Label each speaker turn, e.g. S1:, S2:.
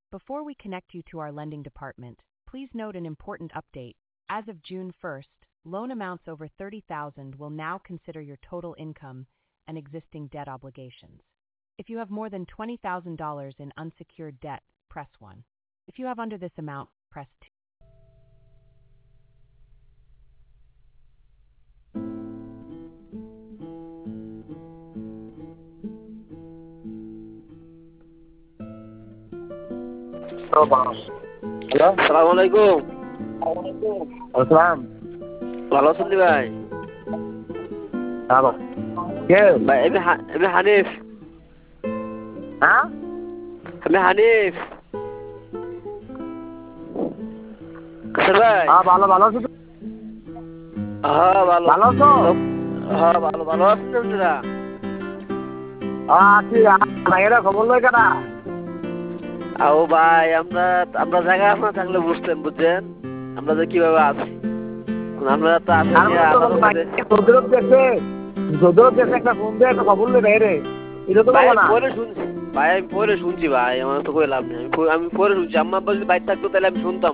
S1: Before we connect you to our lending department, please note an important update. As of June 1st, loan amounts over $30,000 will now consider your total income and existing debt obligations. If you have more than $20,000 in unsecured debt, press 1. If you have under this amount, press 2.
S2: Hello,
S3: আসসালামু আলাইকুম।
S2: আসসালাম।
S3: ভালো আছেন নি ভাই?
S2: হ্যাঁ কে
S3: ভাই আমি হানিফ।
S2: হ্যাঁ
S3: আমি হানিফ। কাসর ভাই?
S2: হ্যাঁ ভালো ভালো আছো তো?
S3: হ্যাঁ ভালো।
S2: ভালো আছো?
S3: হ্যাঁ ভালো ভালো আছেন তো আপনারা?
S2: ঠিক আছে, খবর লই কেনা?
S3: আও ভাই আমরা জায়গা আপনার থাকলে বুঝতেন, বুঝছেন আমরা যে কিভাবে আছি। আপনারা তো আসেন
S2: যদুরব দেখে একটা ফোন দিয়ে একটা খবর লই রে। এটা তো বলো না।
S3: ভাই আমি পরে শুনছি ভাই, আমার তো কই লাভ নেই। আমি পরে শুনছি, আম্মা আব্বা যদি বাইরে থাকতো তাহলে আমি শুনতাম।